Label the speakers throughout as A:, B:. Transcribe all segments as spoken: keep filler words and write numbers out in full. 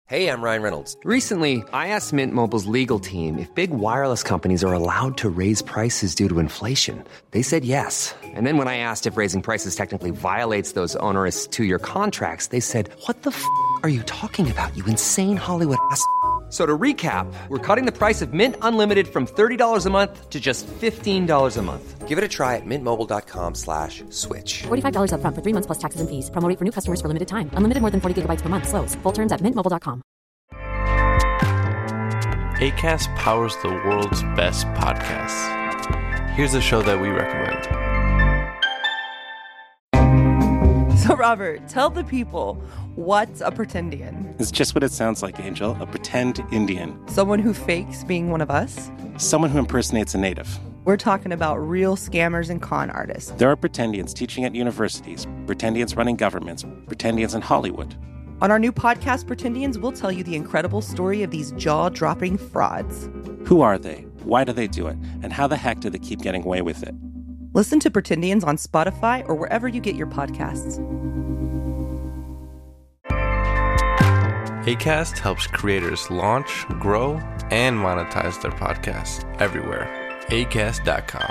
A: Hey, I'm Ryan Reynolds.
B: Recently, I asked Mint Mobile's legal team if big wireless companies are allowed to raise prices due to inflation. They said yes. And then when I asked if raising prices technically violates those onerous two-year contracts, they said, what the f*** are you talking about, you insane Hollywood ass f- So to recap, we're cutting the price of Mint Unlimited from thirty dollars a month to just fifteen dollars a month.
A: Give it a try at mintmobile.com slash switch.
C: forty-five dollars up front for three months plus taxes and fees. Promo rate for new customers for limited time. Unlimited more than forty gigabytes per month. Slows full terms at mint mobile dot com.
D: Acast powers the world's best podcasts. Here's a show that we recommend.
E: So, Robert, tell the people, what's a pretendian?
F: It's just what it sounds like, Angel. A pretend Indian.
E: Someone who fakes being one of us?
F: Someone who impersonates a native.
E: We're talking about real scammers and con artists.
F: There are pretendians teaching at universities, pretendians running governments, pretendians in Hollywood.
E: On our new podcast, Pretendians, we'll tell you the incredible story of these jaw-dropping frauds.
F: Who are they? Why do they do it? And how the heck do they keep getting away with it?
E: Listen to Pretendians on Spotify or wherever you get your podcasts.
D: Acast helps creators launch, grow, and monetize their podcasts everywhere. acast dot com.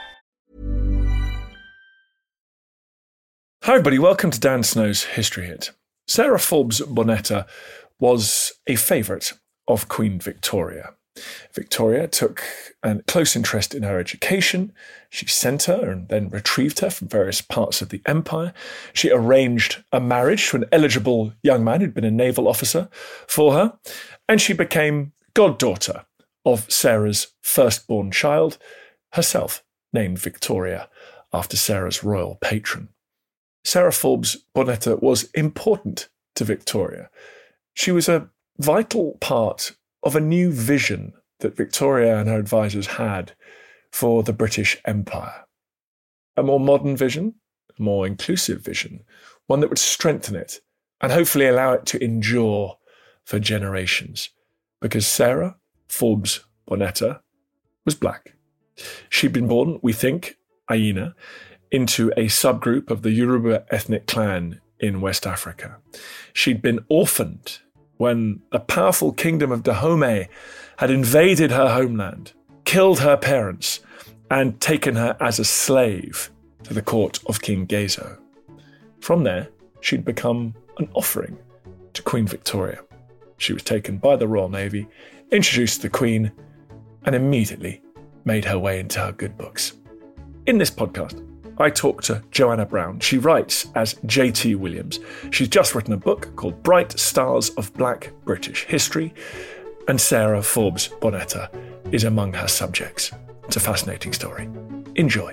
G: Hi everybody, welcome to Dan Snow's History Hit. Sarah Forbes Bonetta was a favourite of Queen Victoria. Victoria took a close interest in her education. She sent her and then retrieved her from various parts of the empire. She arranged a marriage to an eligible young man who'd been a naval officer for her, and she became goddaughter of Sarah's firstborn child, herself named Victoria, after Sarah's royal patron. Sarah Forbes Bonetta was important to Victoria. She was a vital part of a new vision that Victoria and her advisors had for the British Empire. A more modern vision, a more inclusive vision, one that would strengthen it and hopefully allow it to endure for generations. Because Sarah Forbes Bonetta was black. She'd been born, we think, Aina, into a subgroup of the Yoruba ethnic clan in West Africa. She'd been orphaned when the powerful kingdom of Dahomey had invaded her homeland, killed her parents, and taken her as a slave to the court of King Gezo. From there, she'd become an offering to Queen Victoria. She was taken by the Royal Navy, introduced to the Queen, and immediately made her way into her good books. In this podcast, I talked to Joanna Brown. She writes as J T Williams. She's just written a book called Bright Stars of Black British History, and Sarah Forbes Bonetta is among her subjects. It's a fascinating story. Enjoy.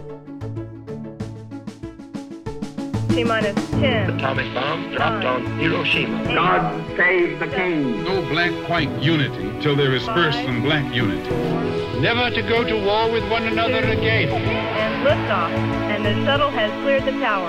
H: T-minus ten.
I: Atomic bomb dropped
H: nine,
I: on Hiroshima.
H: eight,
I: God save the king.
J: No black-white unity till there is first some black unity.
I: Never to go to war with one another again.
H: And liftoff, and the shuttle has cleared the tower.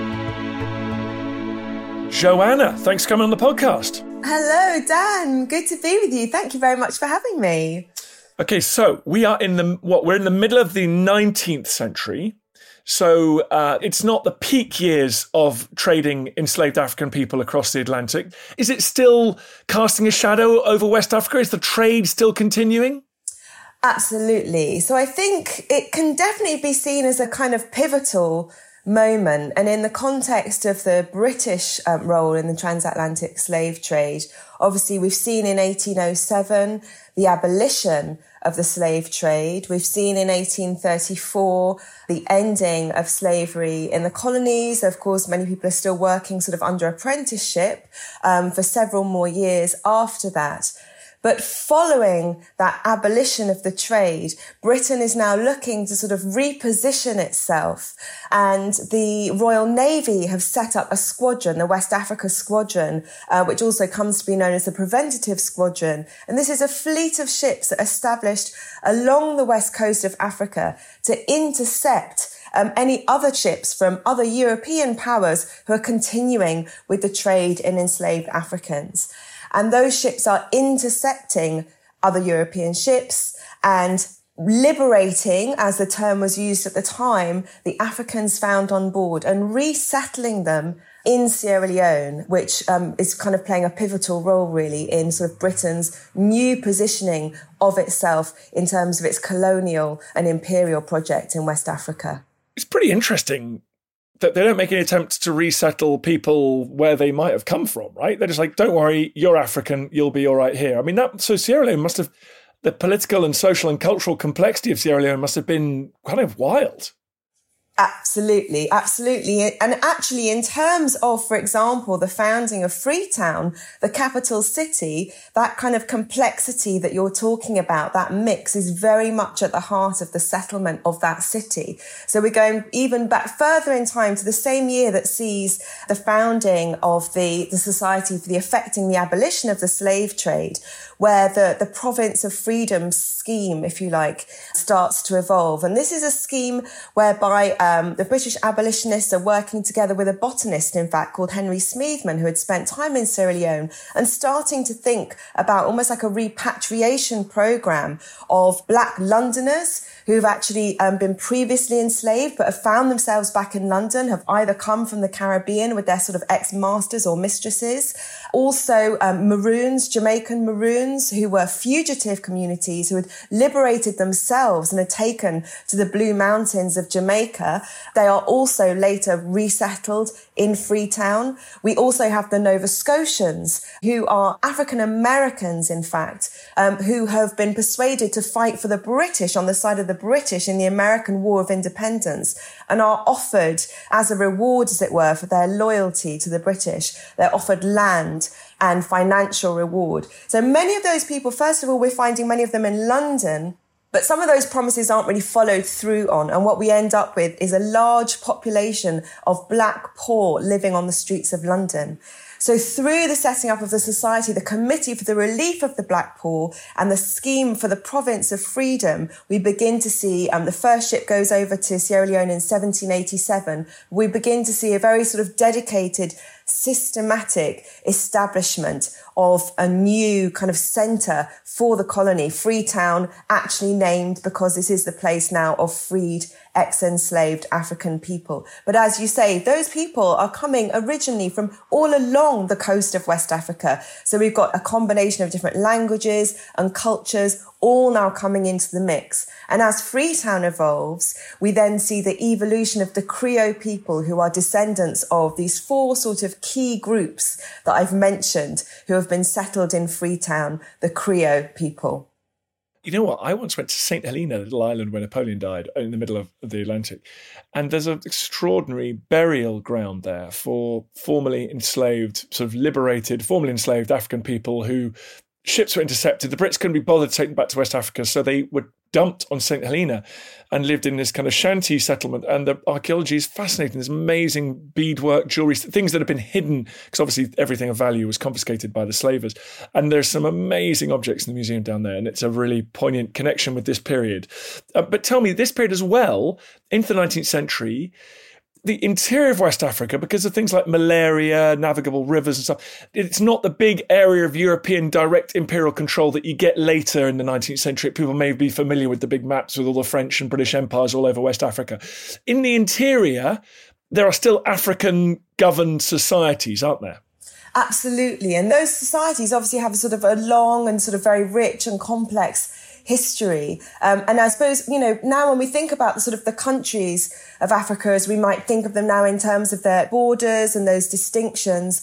G: Joanna, thanks for coming on the podcast.
K: Hello, Dan. Good to be with you. Thank you very much for having me.
G: Okay, so we are in the what? We're in the middle of the nineteenth century. So uh, it's not the peak years of trading enslaved African people across the Atlantic. Is it still casting a shadow over West Africa? Is the trade still continuing?
K: Absolutely. So I think it can definitely be seen as a kind of pivotal moment. And in the context of the British um, role in the transatlantic slave trade, obviously we've seen in eighteen oh seven the abolition of the slave trade. We've seen in eighteen thirty-four the ending of slavery in the colonies. Of course, many people are still working sort of under apprenticeship um, for several more years after that. But following that abolition of the trade, Britain is now looking to sort of reposition itself. And the Royal Navy have set up a squadron, the West Africa Squadron, uh, which also comes to be known as the Preventative Squadron. And this is a fleet of ships that are established along the west coast of Africa to intercept Um, any other ships from other European powers who are continuing with the trade in enslaved Africans. And those ships are intercepting other European ships and liberating, as the term was used at the time, the Africans found on board and resettling them in Sierra Leone, which um, is kind of playing a pivotal role really in sort of Britain's new positioning of itself in terms of its colonial and imperial project in West Africa.
G: It's pretty interesting that they don't make any attempts to resettle people where they might have come from, right? They're just like, don't worry, you're African, you'll be all right here. I mean, that so Sierra Leone must have, the political and social and cultural complexity of Sierra Leone must have been kind of wild.
K: Absolutely, absolutely. And actually, in terms of, for example, the founding of Freetown, the capital city, that kind of complexity that you're talking about, that mix is very much at the heart of the settlement of that city. So we're going even back further in time to the same year that sees the founding of the, the Society for the Effecting the Abolition of the Slave Trade, where the, the Province of Freedom scheme, if you like, starts to evolve. And this is a scheme whereby um, the British abolitionists are working together with a botanist, in fact, called Henry Smeathman, who had spent time in Sierra Leone, and starting to think about almost like a repatriation program of Black Londoners who've actually um, been previously enslaved but have found themselves back in London, have either come from the Caribbean with their sort of ex-masters or mistresses. Also, um, Maroons, Jamaican Maroons, who were fugitive communities who had liberated themselves and had taken to the Blue Mountains of Jamaica. They are also later resettled in Freetown. We also have the Nova Scotians, who are African Americans, in fact, um, who have been persuaded to fight for the British on the side of the British in the American War of Independence and are offered, as a reward, as it were, for their loyalty to the British, they're offered land and financial reward. So many of those people, first of all, we're finding many of them in London, but some of those promises aren't really followed through on. And what we end up with is a large population of Black poor living on the streets of London. So through the setting up of the society, the Committee for the Relief of the Black Poor and the scheme for the Province of Freedom, we begin to see, um, the first ship goes over to Sierra Leone in seventeen eighty-seven. We begin to see a very sort of dedicated, systematic establishment of a new kind of centre for the colony. Freetown, actually named because this is the place now of freed ex-enslaved African people. But as you say, those people are coming originally from all along the coast of West Africa. So we've got a combination of different languages and cultures all now coming into the mix. And as Freetown evolves, we then see the evolution of the Creole people, who are descendants of these four sort of key groups that I've mentioned, who have been settled in Freetown, the Creole people.
G: You know what? I once went to Saint Helena, little island where Napoleon died, in the middle of the Atlantic. And there's an extraordinary burial ground there for formerly enslaved, sort of liberated, formerly enslaved African people who ships were intercepted. The Brits couldn't be bothered to take them back to West Africa, so they were dumped on Saint Helena and lived in this kind of shanty settlement. And the archaeology is fascinating. There's amazing beadwork, jewellery, things that have been hidden, because obviously everything of value was confiscated by the slavers. And there's some amazing objects in the museum down there, and it's a really poignant connection with this period. Uh, but tell me, this period as well, into the nineteenth century, the interior of West Africa, because of things like malaria, navigable rivers and stuff, it's not the big area of European direct imperial control that you get later in the nineteenth century. People may be familiar with the big maps with all the French and British empires all over West Africa. In the interior, there are still African-governed societies, aren't there?
K: Absolutely. And those societies obviously have sort of a long and sort of very rich and complex history. Um, and I suppose, you know, now when we think about the sort of the countries of Africa, as we might think of them now in terms of their borders and those distinctions,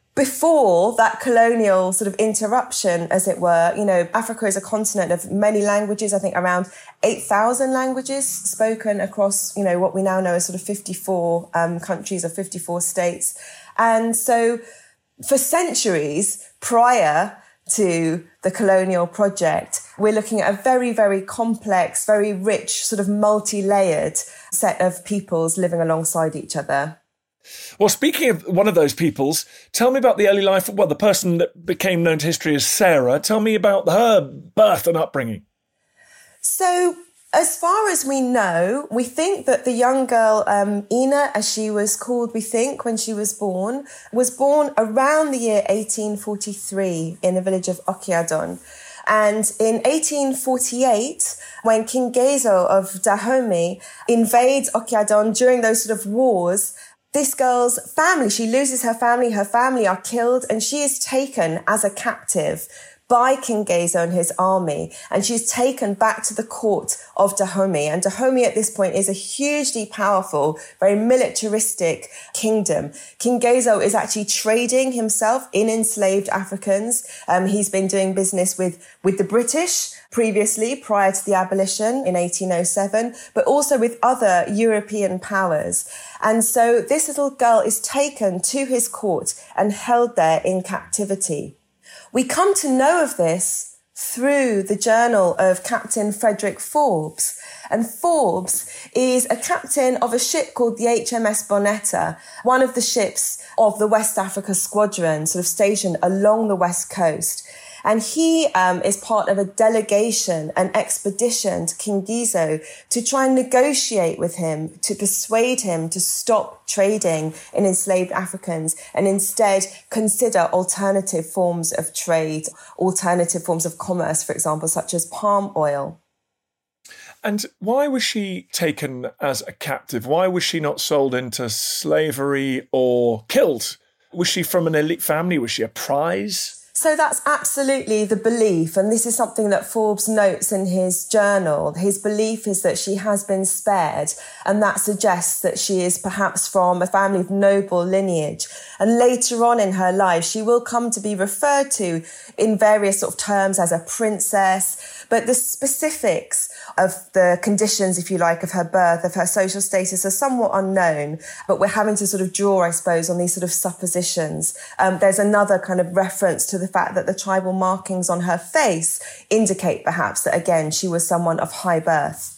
K: before that colonial sort of interruption, as it were, you know, Africa is a continent of many languages, I think around eight thousand languages spoken across, you know, what we now know as sort of fifty-four um, countries or fifty-four states. And so for centuries prior to the colonial project, we're looking at a very, very complex, very rich, sort of multi-layered set of peoples living alongside each other.
G: Well, speaking of one of those peoples, tell me about the early life, well, the person that became known to history as Sarah. Tell me about her birth and upbringing.
K: So, as far as we know, we think that the young girl, um, Ina, as she was called, we think, when she was born, was born around the year eighteen forty-three in the village of Okiadon. And in eighteen forty-eight, when King Gezo of Dahomey invades Okiadon during those sort of wars, this girl's family, she loses her family, her family are killed, and she is taken as a captive by King Ghezo and his army, and she's taken back to the court of Dahomey. And Dahomey at this point is a hugely powerful, very militaristic kingdom. King Ghezo is actually trading himself in enslaved Africans. Um, he's been doing business with, with the British previously, prior to the abolition in eighteen oh seven, but also with other European powers. And so this little girl is taken to his court and held there in captivity. We come to know of this through the journal of Captain Frederick Forbes. And Forbes is a captain of a ship called the H M S Bonetta, one of the ships of the West Africa Squadron, sort of stationed along the west coast. And he um, is part of a delegation, an expedition to King Ghezo to try and negotiate with him, to persuade him to stop trading in enslaved Africans and instead consider alternative forms of trade, alternative forms of commerce, for example, such as palm oil.
G: And why was she taken as a captive? Why was she not sold into slavery or killed? Was she from an elite family? Was she a prize?
K: So that's absolutely the belief. And this is something that Forbes notes in his journal. His belief is that she has been spared. And that suggests that she is perhaps from a family of noble lineage. And later on in her life, she will come to be referred to in various sort of terms as a princess. But the specifics of the conditions, if you like, of her birth, of her social status are somewhat unknown. But we're having to sort of draw, I suppose, on these sort of suppositions. Um, there's another kind of reference to the fact that the tribal markings on her face indicate perhaps that, again, she was someone of high birth.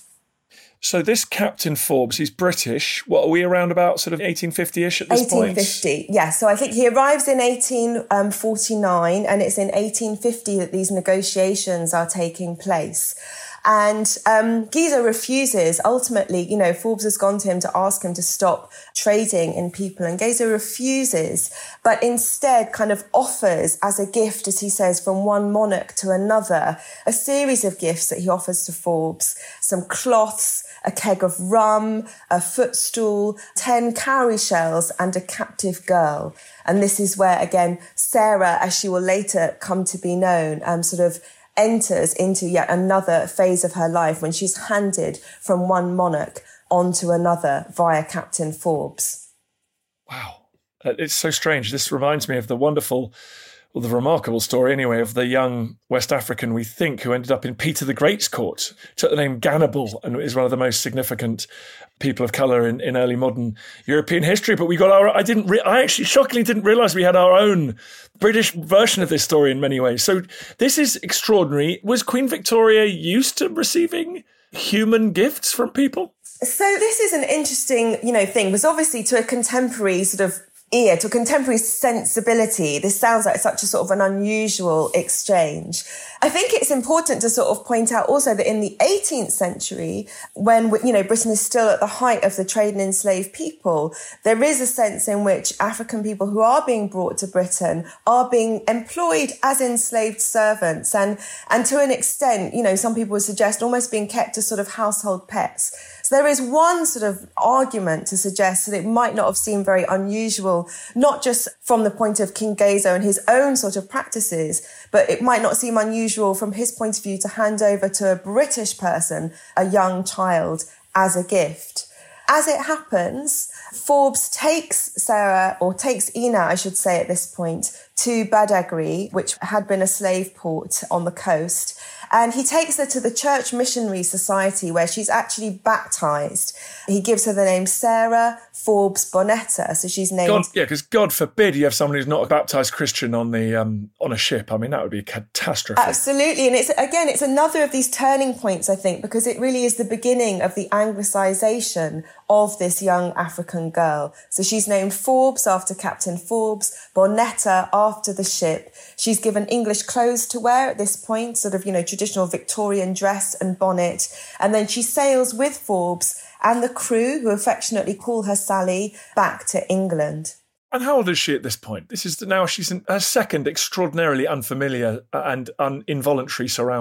G: So this Captain Forbes, he's British. What, are we around about sort of eighteen fifty-ish at this
K: eighteen fifty,
G: point?
K: eighteen fifty, yes. So I think he arrives in eighteen forty-nine, and it's in eighteen fifty that these negotiations are taking place. And um, Ghezo refuses. Ultimately, you know, Forbes has gone to him to ask him to stop trading in people, and Ghezo refuses, but instead kind of offers as a gift, as he says, from one monarch to another, a series of gifts that he offers to Forbes: some cloths, a keg of rum, a footstool, ten cowrie shells, and a captive girl. And this is where, again, Sarah, as she will later come to be known, um, sort of enters into yet another phase of her life when she's handed from one monarch onto another via Captain Forbes.
G: Wow. It's so strange. This reminds me of the wonderful, well, the remarkable story anyway, of the young West African, we think, who ended up in Peter the Great's court, took the name Gannibal, and is one of the most significant people of colour in, in early modern European history. But we got our, I didn't, re- I actually shockingly didn't realise we had our own British version of this story in many ways. So this is extraordinary. Was Queen Victoria used to receiving human gifts from people?
K: So this is an interesting, you know, thing, because obviously to a contemporary sort of ear, to a contemporary sensibility, this sounds like such a sort of an unusual exchange. I think it's important to sort of point out also that in the eighteenth century, when, you know, Britain is still at the height of the trade in enslaved people, there is a sense in which African people who are being brought to Britain are being employed as enslaved servants, and, and to an extent, you know, some people would suggest almost being kept as sort of household pets. So there is one sort of argument to suggest that it might not have seemed very unusual, not just from the point of King Ghezo and his own sort of practices, but it might not seem unusual from his point of view to hand over to a British person a young child as a gift. As it happens, Forbes takes Sarah, or takes Ina, I should say at this point, to Badagry, which had been a slave port on the coast. And he takes her to the Church Missionary Society, where she's actually baptised. He gives her the name Sarah Forbes Bonetta, so she's named...
G: God, yeah, because God forbid you have someone who's not a baptised Christian on the um, on a ship. I mean, that would be a catastrophe.
K: Absolutely. And it's again, it's another of these turning points, I think, because it really is the beginning of the Anglicisation of this young African girl. So she's named Forbes after Captain Forbes, Bonetta after the ship. She's given English clothes to wear at this point, sort of, you know, traditional Victorian dress and bonnet. And then she sails with Forbes and the crew, who affectionately call her Sally, back to England.
G: And how old is she at this point? This is now she's in her second extraordinarily unfamiliar and un- involuntary surrounding.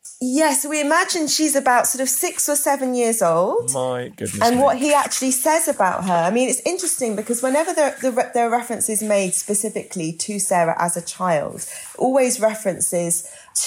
K: Yeah, so we imagine she's about sort of six or seven years old.
G: My goodness.
K: And
G: me.
K: what he actually says about her. I mean, it's interesting because whenever there, there, there are references made specifically to Sarah as a child, always references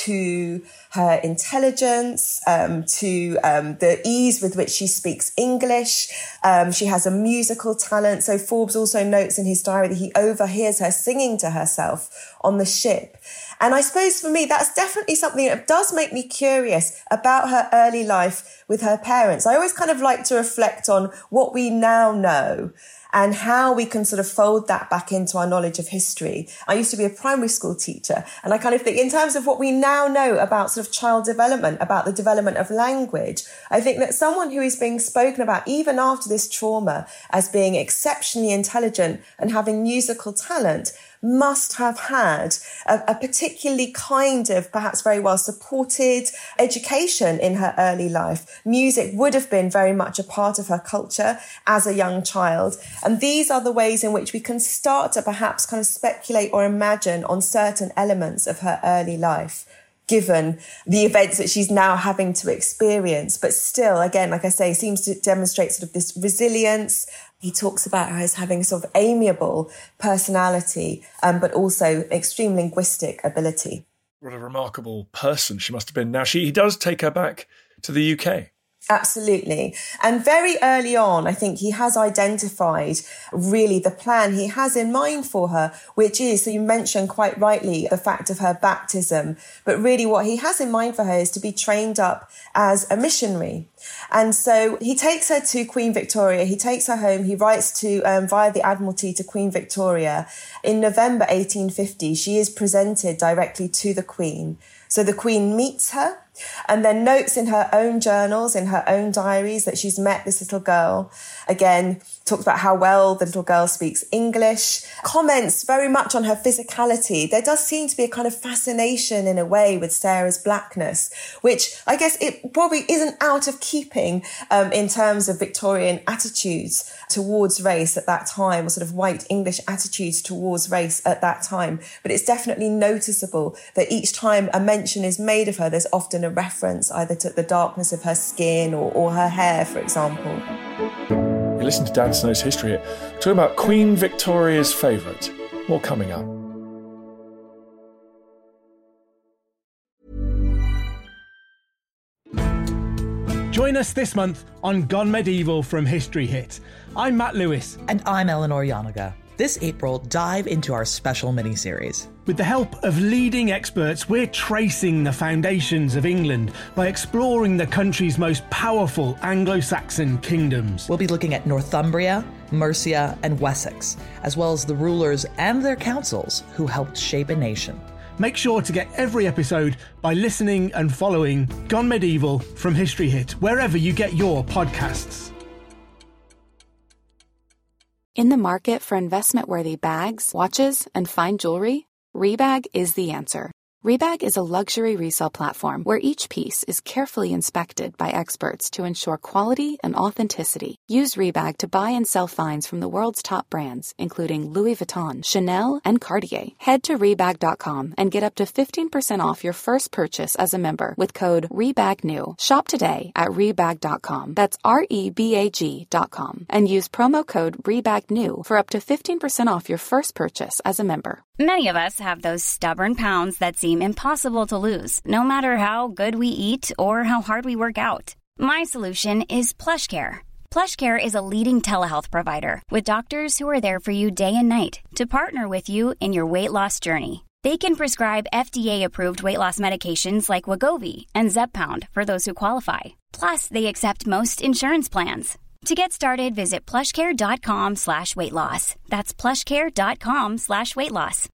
K: to her intelligence, um, to um, the ease with which she speaks English. Um, she has a musical talent. So Forbes also notes in his diary that he overhears her singing to herself on the ship. And I suppose for me, that's definitely something that does make me curious about her early life with her parents. I always kind of like to reflect on what we now know and how we can sort of fold that back into our knowledge of history. I used to be a primary school teacher, and I kind of think in terms of what we now know about sort of child development, about the development of language, I think that someone who is being spoken about, even after this trauma, as being exceptionally intelligent and having musical talent, must have had a, a particularly kind of, perhaps very well supported education in her early life. Music would have been very much a part of her culture as a young child. And these are the ways in which we can start to perhaps kind of speculate or imagine on certain elements of her early life, given the events that she's now having to experience. But still, again, like I say, seems to demonstrate sort of this resilience. He talks about her as having a sort of amiable personality, um, but also extreme linguistic ability.
G: What a remarkable person she must have been. Now, she, he does take her back to the U K.
K: Absolutely. And very early on, I think he has identified really the plan he has in mind for her, which is, so you mentioned quite rightly the fact of her baptism, but really what he has in mind for her is to be trained up as a missionary. And so he takes her to Queen Victoria. He takes her home. He writes to, um, via the Admiralty to Queen Victoria. In November eighteen fifty, she is presented directly to the Queen. So the Queen meets her and then notes in her own journals, in her own diaries, that she's met this little girl. Again, talks about how well the little girl speaks English, comments very much on her physicality. There does seem to be a kind of fascination in a way with Sarah's blackness, which I guess it probably isn't out of keeping um, in terms of Victorian attitudes towards race at that time, or sort of white English attitudes towards race at that time. But it's definitely noticeable that each time a mention is made of her, there's often a reference either to the darkness of her skin or, or her hair, for example.
G: You listen to Dan Snow's History Hit. We're talking about Queen Victoria's favourite. More coming up.
L: Join us this month on Gone Medieval from History Hit. I'm Matt Lewis.
M: And I'm Eleanor Yanaga. This April, dive into our special mini-series.
L: With the help of leading experts, we're tracing the foundations of England by exploring the country's most powerful Anglo-Saxon kingdoms.
M: We'll be looking at Northumbria, Mercia, and Wessex, as well as the rulers and their councils who helped shape a nation.
L: Make sure to get every episode by listening and following Gone Medieval from History Hit, wherever you get your podcasts.
N: In the market for investment-worthy bags, watches, and fine jewelry, Rebag is the answer. Rebag is a luxury resale platform where each piece is carefully inspected by experts to ensure quality and authenticity. Use Rebag to buy and sell finds from the world's top brands, including Louis Vuitton, Chanel, and Cartier. Head to Rebag dot com and get up to fifteen percent off your first purchase as a member with code REBAGNEW. Shop today at Rebag dot com. That's R E B A G dot com. And use promo code REBAGNEW for up to fifteen percent off your first purchase as a member.
O: Many of us have those stubborn pounds that seem impossible to lose, no matter how good we eat or how hard we work out. My solution is PlushCare. PlushCare is a leading telehealth provider with doctors who are there for you day and night to partner with you in your weight loss journey. They can prescribe F D A-approved weight loss medications like Wegovy and Zepbound for those who qualify. Plus, they accept most insurance plans. To get started, visit plushcare.com slash weight loss. That's plushcare.com slash weight loss.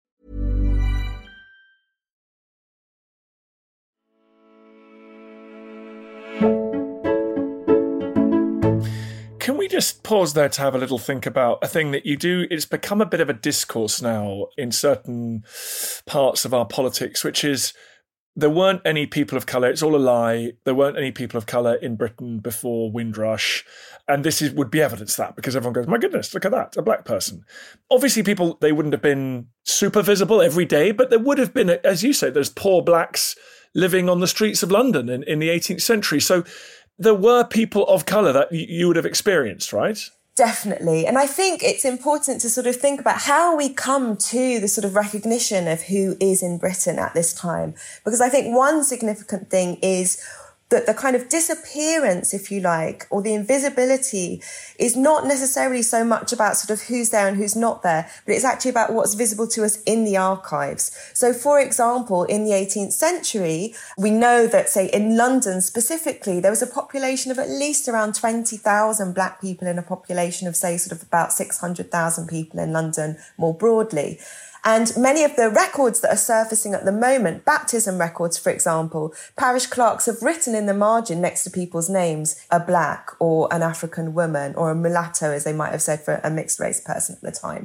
G: Can we just pause there to have a little think about a thing that you do? It's become a bit of a discourse now in certain parts of our politics, which is there weren't any people of colour. It's all a lie. There weren't any people of colour in Britain before Windrush. And this is, would be evidence of that, because everyone goes, my goodness, look at that, a black person. Obviously, people, they wouldn't have been super visible every day, but there would have been, as you say, there's poor blacks living on the streets of London in, in the eighteenth century. So there were people of colour that y- you would have experienced, right?
K: Definitely. And I think it's important to sort of think about how we come to the sort of recognition of who is in Britain at this time. Because I think one significant thing is that the kind of disappearance, if you like, or the invisibility is not necessarily so much about sort of who's there and who's not there, but it's actually about what's visible to us in the archives. So, for example, in the eighteenth century, we know that, say, in London specifically, there was a population of at least around twenty thousand black people in a population of, say, sort of about six hundred thousand people in London more broadly. And many of the records that are surfacing at the moment, baptism records, for example, parish clerks have written in the margin next to people's names, a black or an African woman or a mulatto, as they might have said for a mixed race person at the time.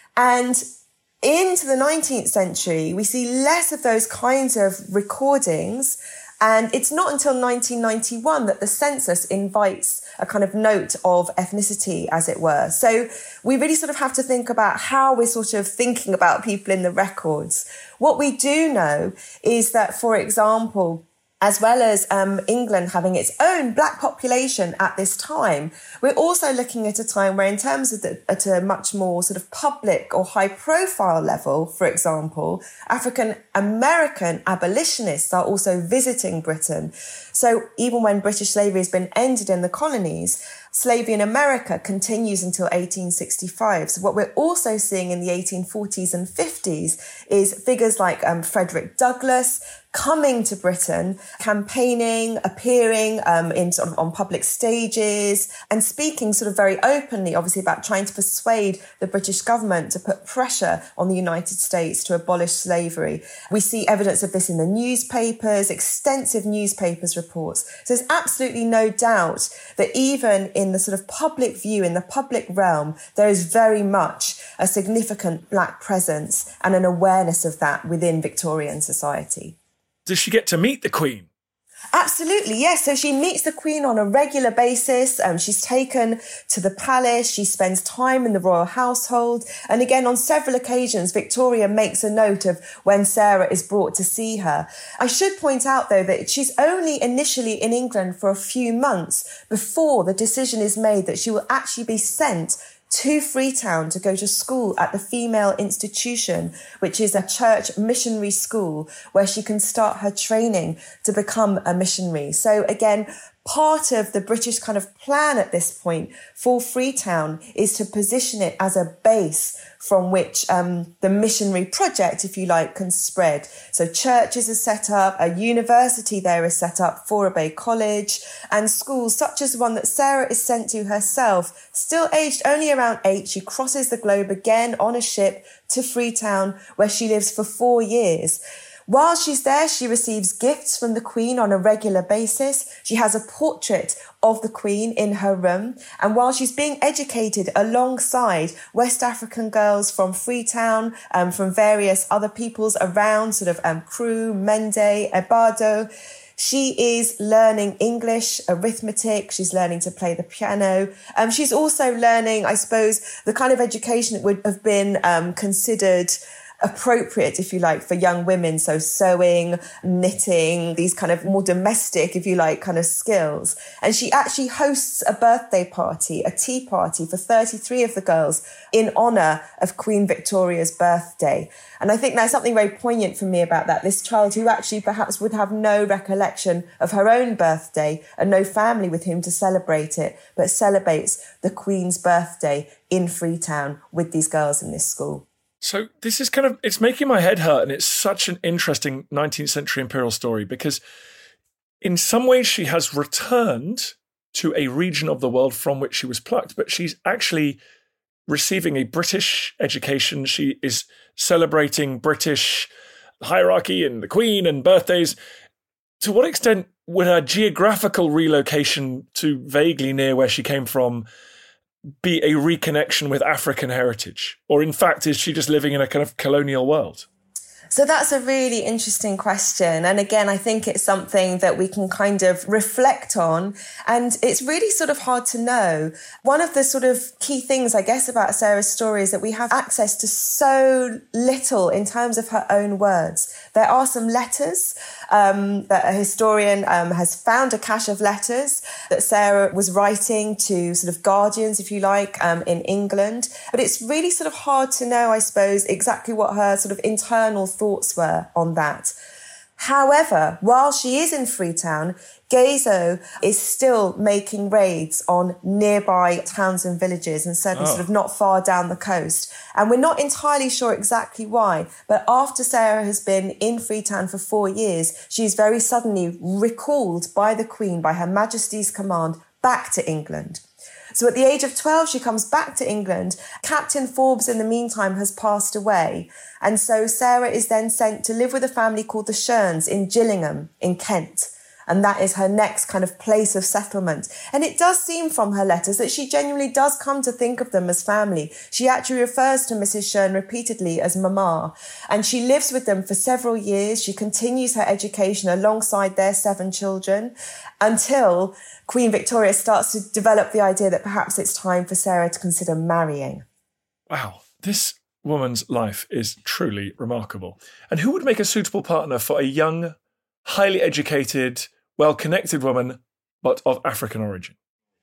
K: And into the nineteenth century, we see less of those kinds of recordings. And it's not until nineteen ninety-one that the census invites a kind of note of ethnicity, as it were. So we really sort of have to think about how we're sort of thinking about people in the records. What we do know is that, for example, as well as um, England having its own black population at this time, we're also looking at a time where, in terms of the, at a much more sort of public or high profile level, for example, African American abolitionists are also visiting Britain. So even when British slavery has been ended in the colonies, slavery in America continues until eighteen sixty-five. So what we're also seeing in the eighteen forties and fifties is figures like um, Frederick Douglass coming to Britain, campaigning, appearing um, in sort of on public stages and speaking sort of very openly, obviously, about trying to persuade the British government to put pressure on the United States to abolish slavery. We see evidence of this in the newspapers, extensive newspapers reports. So there's absolutely no doubt that even in the sort of public view, in the public realm, there is very much a significant black presence and an awareness of that within Victorian society.
G: Does she get to meet the Queen?
K: Absolutely, yes. So she meets the Queen on a regular basis. Um, she's taken to the palace. She spends time in the royal household. And again, on several occasions, Victoria makes a note of when Sarah is brought to see her. I should point out, though, that she's only initially in England for a few months before the decision is made that she will actually be sent to Freetown to go to school at the Female Institution, which is a church missionary school where she can start her training to become a missionary. So again, part of the British kind of plan at this point for Freetown is to position it as a base from which um, the missionary project, if you like, can spread. So churches are set up, a university there is set up, Fora Bay College, and schools such as the one that Sarah is sent to herself, still aged only around eight. She crosses the globe again on a ship to Freetown, where she lives for four years. While she's there, she receives gifts from the Queen on a regular basis. She has a portrait of the Queen in her room. And while she's being educated alongside West African girls from Freetown, um, from various other peoples around, sort of um, Crewe, Mende, Ebado, she is learning English, arithmetic. She's learning to play the piano. Um, she's also learning, I suppose, the kind of education that would have been um, considered appropriate, if you like, for young women. So sewing, knitting, these kind of more domestic, if you like, kind of skills. And she actually hosts a birthday party, a tea party for thirty-three of the girls in honour of Queen Victoria's birthday. And I think there's something very poignant for me about that. This child who actually perhaps would have no recollection of her own birthday and no family with whom to celebrate it, but celebrates the Queen's birthday in Freetown with these girls in this school.
G: So this is kind of, it's making my head hurt, and it's such an interesting nineteenth century imperial story because in some ways she has returned to a region of the world from which she was plucked, but she's actually receiving a British education. She is celebrating British hierarchy and the Queen and birthdays. To what extent would her geographical relocation to vaguely near where she came from be a reconnection with African heritage? Or in fact, is she just living in a kind of colonial world?
K: So that's a really interesting question. And again, I think it's something that we can kind of reflect on. And it's really sort of hard to know. One of the sort of key things, I guess, about Sarah's story is that we have access to so little in terms of her own words. There are some letters um, that a historian um, has found a cache of letters that Sarah was writing to sort of guardians, if you like, um, in England. But it's really sort of hard to know, I suppose, exactly what her sort of internal thoughts were on that. However, while she is in Freetown, Gayzo is still making raids on nearby towns and villages, and certainly oh. sort of not far down the coast. And we're not entirely sure exactly why, but after Sarah has been in Freetown for four years, she's very suddenly recalled by the Queen, by Her Majesty's command, back to England. So at the age of twelve, she comes back to England. Captain Forbes, in the meantime, has passed away. And so Sarah is then sent to live with a family called the Sherns in Gillingham in Kent. And that is her next kind of place of settlement. And it does seem from her letters that she genuinely does come to think of them as family. She actually refers to Missus Shern repeatedly as Mama. And she lives with them for several years. She continues her education alongside their seven children until Queen Victoria starts to develop the idea that perhaps it's time for Sarah to consider marrying.
G: Wow, this woman's life is truly remarkable. And who would make a suitable partner for a young, highly educated, well-connected woman, but of African origin?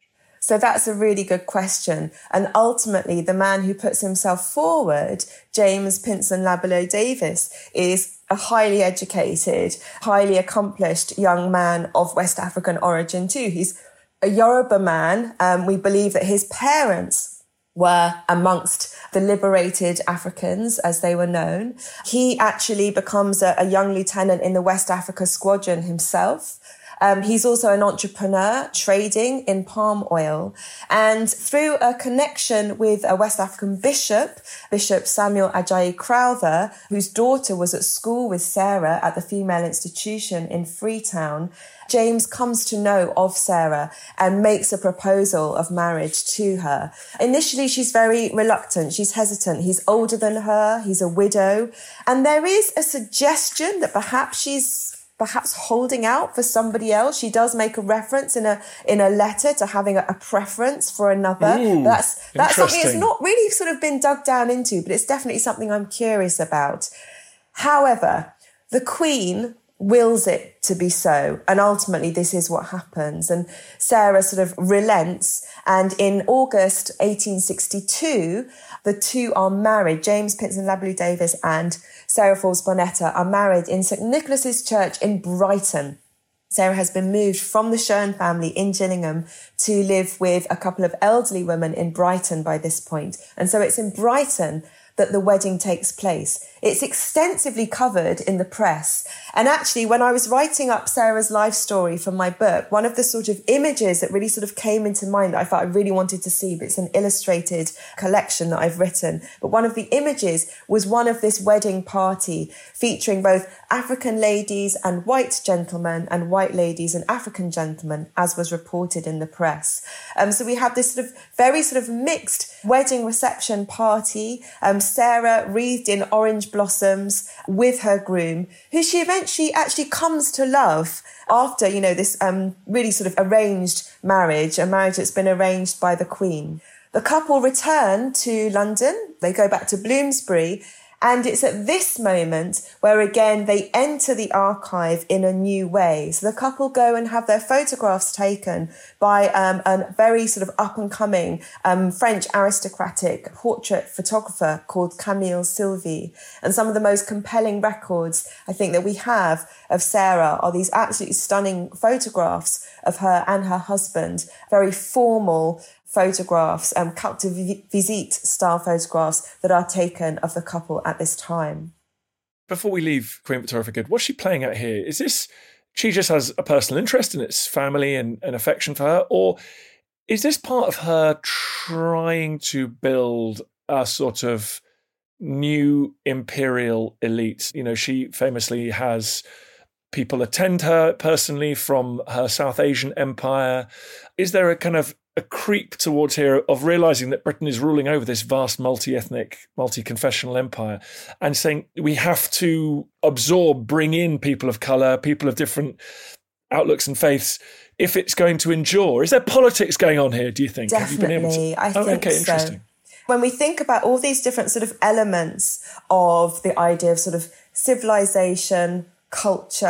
K: So that's a really good question. And ultimately, the man who puts himself forward, James Pinson Laballo Davis, is a highly educated, highly accomplished young man of West African origin too. He's a Yoruba man. Um, we believe that his parents were amongst the liberated Africans, as they were known. He actually becomes a, a young lieutenant in the West Africa Squadron himself. Um, he's also an entrepreneur trading in palm oil. And through a connection with a West African bishop, Bishop Samuel Ajayi Crowther, whose daughter was at school with Sarah at the Female Institution in Freetown, James comes to know of Sarah and makes a proposal of marriage to her. Initially, she's very reluctant. She's hesitant. He's older than her. He's a widow. And there is a suggestion that perhaps she's perhaps holding out for somebody else. She does make a reference in a in a letter to having a, a preference for another.
G: Ooh,
K: that's that's something that's not really sort of been dug down into, but it's definitely something I'm curious about. However, the Queen wills it to be so. And ultimately, this is what happens. And Sarah sort of relents. And in August eighteen sixty-two, the two are married. James Pinson Laballo Davis and Sarah Forbes Bonetta are married in Saint Nicholas's Church in Brighton. Sarah has been moved from the Shern family in Gillingham to live with a couple of elderly women in Brighton by this point. And so it's in Brighton that the wedding takes place. It's extensively covered in the press. And actually, when I was writing up Sarah's life story for my book, one of the sort of images that really sort of came into mind that I thought I really wanted to see, but it's an illustrated collection that I've written. But one of the images was one of this wedding party featuring both African ladies and white gentlemen and white ladies and African gentlemen, as was reported in the press. Um, so we have this sort of very sort of mixed wedding reception party. Um, Sarah wreathed in orange blossoms with her groom, who she eventually actually comes to love after, you know, this um, really sort of arranged marriage, a marriage that's been arranged by the Queen. The couple return to London. They go back to Bloomsbury. And it's at this moment where, again, they enter the archive in a new way. So the couple go and have their photographs taken by um, a very sort of up-and-coming um, French aristocratic portrait photographer called Camille Sylvie. And some of the most compelling records, I think, that we have of Sarah are these absolutely stunning photographs of her and her husband, very formal photographs, um, carte de visite style photographs that are taken of the couple at this time.
G: Before we leave Queen Victoria for good, what's she playing at here? Is this, she just has a personal interest in its family and, and affection for her, or is this part of her trying to build a sort of new imperial elite? You know, she famously has people attend her personally from her South Asian empire. Is there a kind of a creep towards here of realising that Britain is ruling over this vast multi-ethnic, multi-confessional empire and saying we have to absorb, bring in people of colour, people of different outlooks and faiths if it's going to endure? Is there politics going on here, do you think?
K: Definitely,
G: Have you been able to...
K: I
G: oh,
K: think
G: okay,
K: so.
G: Interesting.
K: When we think about all these different sort of elements of the idea of sort of civilization, culture,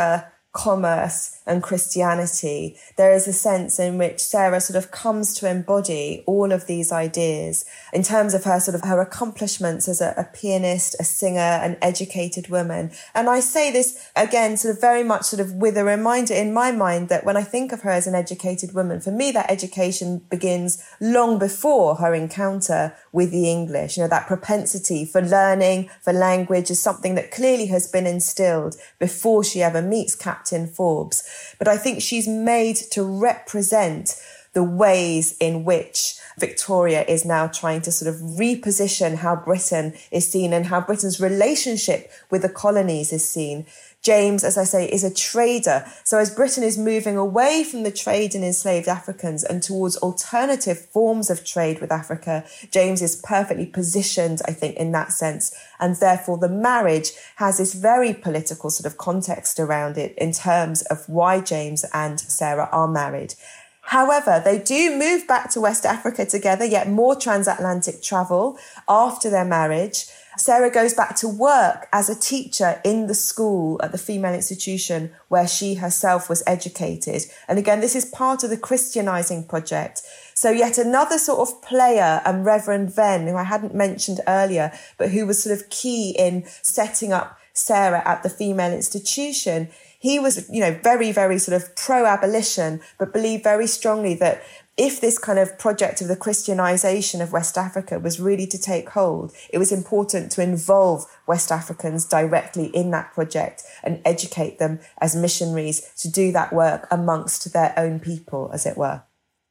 K: commerce and Christianity, there is a sense in which Sarah sort of comes to embody all of these ideas in terms of her sort of her accomplishments as a, a pianist, a singer, an educated woman. And I say this again, sort of very much sort of with a reminder in my mind that when I think of her as an educated woman, for me, that education begins long before her encounter with the English. You know, that propensity for learning, for language is something that clearly has been instilled before she ever meets Captain Forbes. But I think she's made to represent the ways in which Victoria is now trying to sort of reposition how Britain is seen and how Britain's relationship with the colonies is seen. James, as I say, is a trader. So as Britain is moving away from the trade in enslaved Africans and towards alternative forms of trade with Africa, James is perfectly positioned, I think, in that sense. And therefore, the marriage has this very political sort of context around it in terms of why James and Sarah are married. However, they do move back to West Africa together, yet more transatlantic travel after their marriage. Sarah goes back to work as a teacher in the school at the female institution where she herself was educated. And again, this is part of the Christianizing project. So yet another sort of player, and Reverend Venn, who I hadn't mentioned earlier, but who was sort of key in setting up Sarah at the female institution. He was, you know, very, very sort of pro-abolition, but believed very strongly that if this kind of project of the Christianization of West Africa was really to take hold, it was important to involve West Africans directly in that project and educate them as missionaries to do that work amongst their own people, as it were.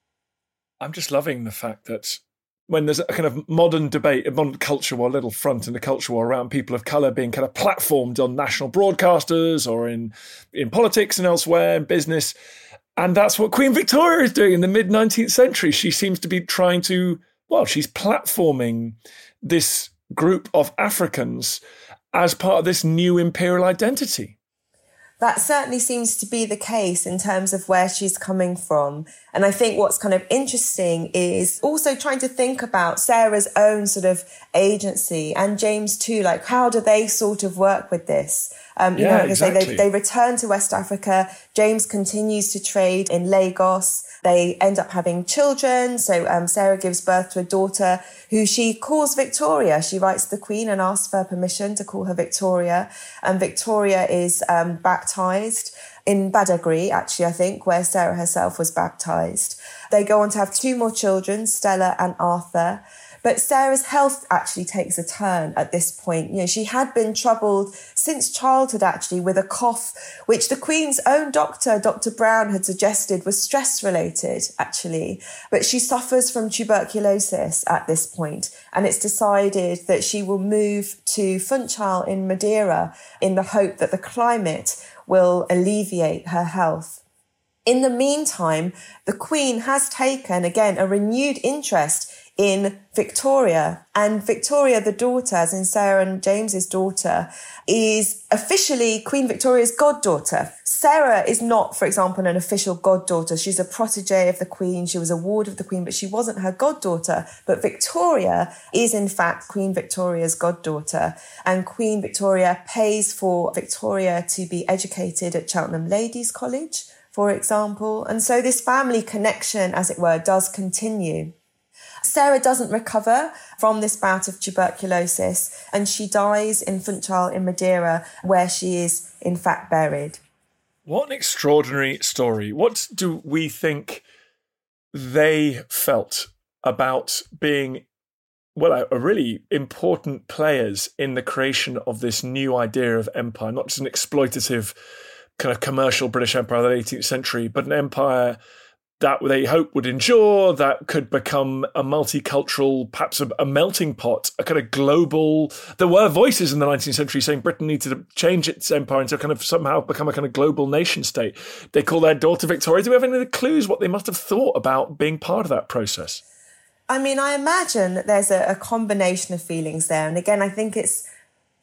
G: I'm just loving the fact that when there's a kind of modern debate, a modern culture war, little front in the culture war around people of colour being kind of platformed on national broadcasters or in, in politics and elsewhere, in business. And that's what Queen Victoria is doing in the mid-nineteenth century. She seems to be trying to, well, she's platforming this group of Africans as part of this new imperial identity.
K: That certainly seems to be the case in terms of where she's coming from. And I think what's kind of interesting is also trying to think about Sarah's own sort of agency, and James too, like how do they sort of work with this? Um, you
G: yeah,
K: know,
G: exactly.
K: they, they return to West Africa. James continues to trade in Lagos. They end up having children. So um, Sarah gives birth to a daughter who she calls Victoria. She writes to the Queen and asks for permission to call her Victoria. And Victoria is um, baptised in Badagry, actually, I think, where Sarah herself was baptised. They go on to have two more children, Stella and Arthur. But Sarah's health actually takes a turn at this point. You know, she had been troubled since childhood, actually, with a cough, which the Queen's own doctor, Doctor Brown, had suggested was stress-related, actually. But she suffers from tuberculosis at this point, and it's decided that she will move to Funchal in Madeira in the hope that the climate will alleviate her health. In the meantime, the Queen has taken, again, a renewed interest in Victoria. And Victoria, the daughter, as in Sarah and James's daughter, is officially Queen Victoria's goddaughter. Sarah is not, for example, an official goddaughter. She's a protege of the Queen. She was a ward of the Queen, but she wasn't her goddaughter. But Victoria is, in fact, Queen Victoria's goddaughter. And Queen Victoria pays for Victoria to be educated at Cheltenham Ladies' College, for example. And so this family connection, as it were, does continue. Sarah doesn't recover from this bout of tuberculosis, and she dies in Funchal in Madeira, where she is in fact buried.
G: What an extraordinary story. What do we think they felt about being, well, a really important players in the creation of this new idea of empire, not just an exploitative kind of commercial British empire of the eighteenth century, but an empire that they hoped would endure, that could become a multicultural, perhaps a, a melting pot, a kind of global... There were voices in the nineteenth century saying Britain needed to change its empire into kind of somehow become a kind of global nation state. They call their daughter Victoria. Do we have any clues what they must have thought about being part of that process?
K: I mean, I imagine that there's a, a combination of feelings there. And again, I think it's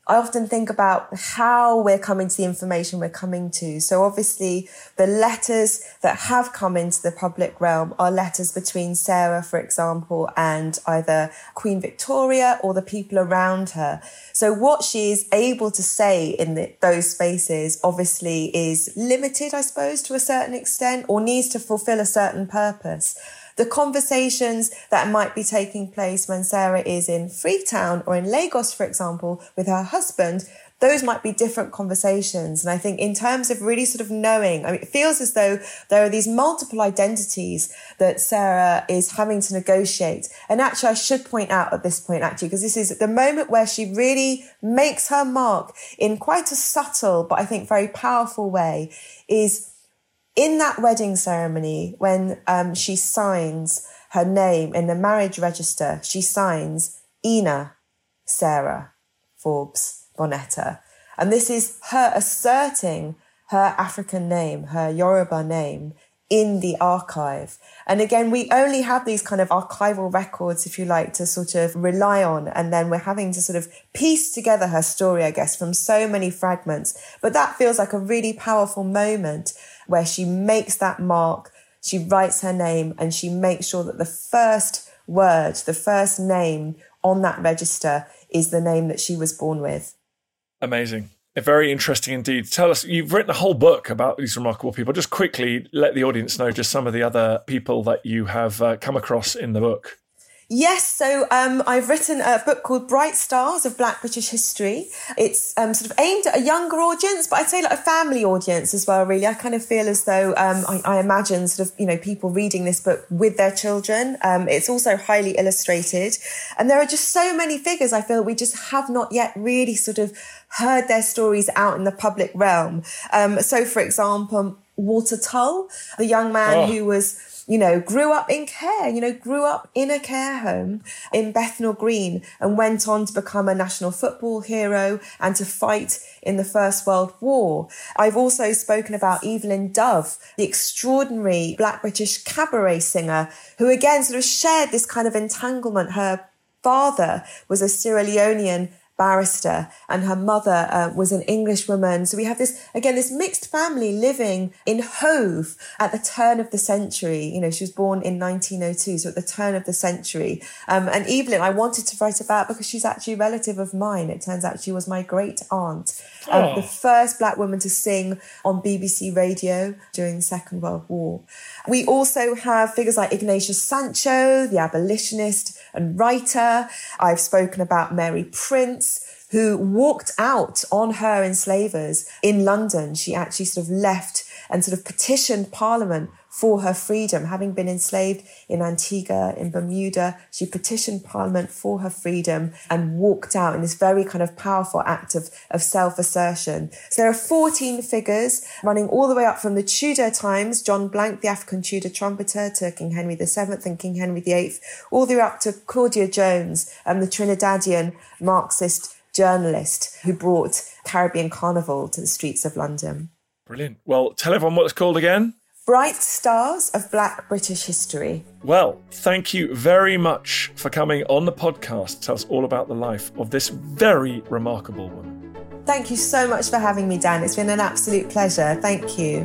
K: I often think about how we're coming to the information we're coming to. So obviously the letters that have come into the public realm are letters between Sarah, for example, and either Queen Victoria or the people around her. So what she is able to say in the, those spaces obviously is limited, I suppose, to a certain extent, or needs to fulfill a certain purpose. The conversations that might be taking place when Sarah is in Freetown or in Lagos, for example, with her husband, those might be different conversations. And I think in terms of really sort of knowing, I mean, it feels as though there are these multiple identities that Sarah is having to negotiate. And actually, I should point out at this point, actually, because this is the moment where she really makes her mark in quite a subtle, but I think very powerful way, is in that wedding ceremony, when um, she signs her name in the marriage register, she signs Ina Sarah Forbes Bonetta. And this is her asserting her African name, her Yoruba name, in the archive. And again, we only have these kind of archival records, if you like, to sort of rely on. And then we're having to sort of piece together her story, I guess, from so many fragments. But that feels like a really powerful moment where she makes that mark, she writes her name, and she makes sure that the first word, the first name on that register is the name that she was born with.
G: Amazing. Very interesting indeed. Tell us, you've written a whole book about these remarkable people. Just quickly let the audience know just some of the other people that you have uh, come across in the book.
K: Yes, so um, I've written a book called Bright Stars of Black British History. It's um, sort of aimed at a younger audience, but I'd say like a family audience as well, really. I kind of feel as though um, I, I imagine sort of, you know, people reading this book with their children. Um, it's also highly illustrated. And there are just so many figures I feel we just have not yet really sort of heard their stories out in the public realm. Um, so, for example, Walter Tull, the young man oh. who was... you know, grew up in care, you know, grew up in a care home in Bethnal Green and went on to become a national football hero and to fight in the First World War. I've also spoken about Evelyn Dove, the extraordinary Black British cabaret singer who again sort of shared this kind of entanglement. Her father was a Sierra Leonean barrister and her mother uh, was an English woman. So we have this, again, this mixed family living in Hove at the turn of the century. You know, she was born in nineteen oh two, so at the turn of the century. Um, and Evelyn, I wanted to write about because she's actually a relative of mine. It turns out she was my great aunt, um, oh. the first Black woman to sing on B B C radio during the Second World War. We also have figures like Ignatius Sancho, the abolitionist and writer. I've spoken about Mary Prince, who walked out on her enslavers in London. She actually sort of left and sort of petitioned Parliament for her freedom. Having been enslaved in Antigua, in Bermuda, she petitioned Parliament for her freedom and walked out in this very kind of powerful act of, of self-assertion. So there are fourteen figures running all the way up from the Tudor times, John Blank, the African Tudor trumpeter, to King Henry the Seventh and King Henry the Eighth, all the way up to Claudia Jones, um, the Trinidadian Marxist journalist who brought Caribbean Carnival to the streets of London.
G: Brilliant. Well, tell everyone what it's called again.
K: Bright Stars of Black British History.
G: Well, thank you very much for coming on the podcast to tell us all about the life of this very remarkable woman.
K: Thank you so much for having me, Dan. It's been an absolute pleasure. Thank you.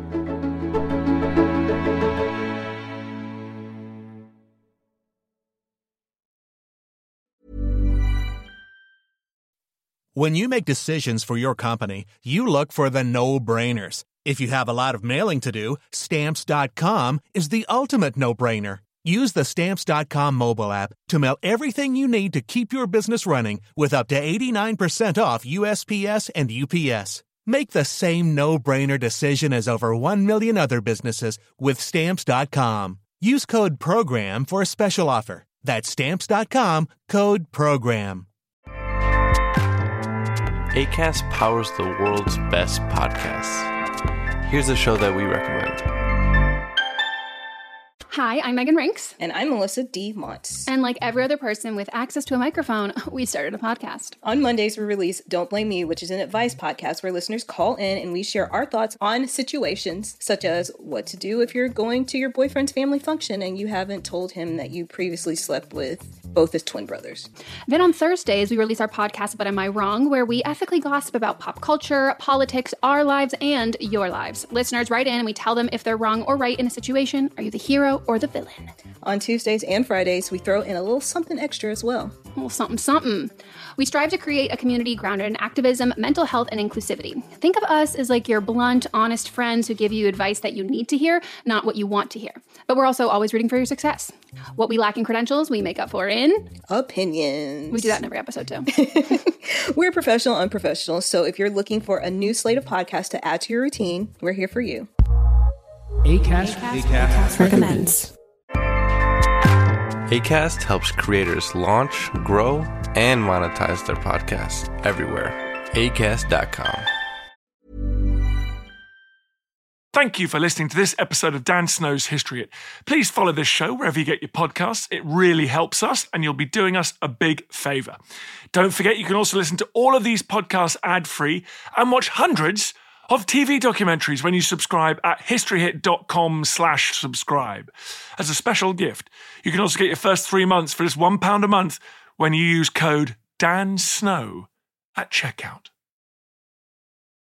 P: When you make decisions for your company, you look for the no-brainers. If you have a lot of mailing to do, Stamps dot com is the ultimate no-brainer. Use the Stamps dot com mobile app to mail everything you need to keep your business running with up to eighty-nine percent off U S P S and U P S. Make the same no-brainer decision as over one million other businesses with Stamps dot com. Use code PROGRAM for a special offer. That's Stamps dot com, code PROGRAM.
D: Acast powers the world's best podcasts. Here's a show that we recommend.
Q: Hi, I'm Megan Rinks.
R: And I'm Melissa D. Montz.
Q: And like every other person with access to a microphone, we started a podcast.
R: On Mondays, we release Don't Blame Me, which is an advice podcast where listeners call in and we share our thoughts on situations such as what to do if you're going to your boyfriend's family function and you haven't told him that you previously slept with both his twin brothers.
Q: Then on Thursdays, we release our podcast, But Am I Wrong?, where we ethically gossip about pop culture, politics, our lives, and your lives. Listeners write in and we tell them if they're wrong or right in a situation. Are you the hero or the villain?
R: On Tuesdays and Fridays, we throw in a little something extra as well.
Q: A little something, something. We strive to create a community grounded in activism, mental health, and inclusivity. Think of us as like your blunt, honest friends who give you advice that you need to hear, not what you want to hear. But we're also always rooting for your success. What we lack in credentials, we make up for in...
R: opinions.
Q: We do that in every episode, too.
R: We're professional, unprofessional, so if you're looking for a new slate of podcasts to add to your routine, we're here for you.
L: Acast,
C: Acast, Acast recommends.
D: Acast helps creators launch, grow, and monetize their podcasts everywhere. acast dot com.
G: Thank you for listening to this episode of Dan Snow's History Hit. Please follow this show wherever you get your podcasts. It really helps us, and you'll be doing us a big favour. Don't forget, you can also listen to all of these podcasts ad-free and watch hundreds of T V documentaries when you subscribe at historyhit.com slash subscribe. As a special gift, you can also get your first three months for just one pound a month when you use code DANSNOW at checkout.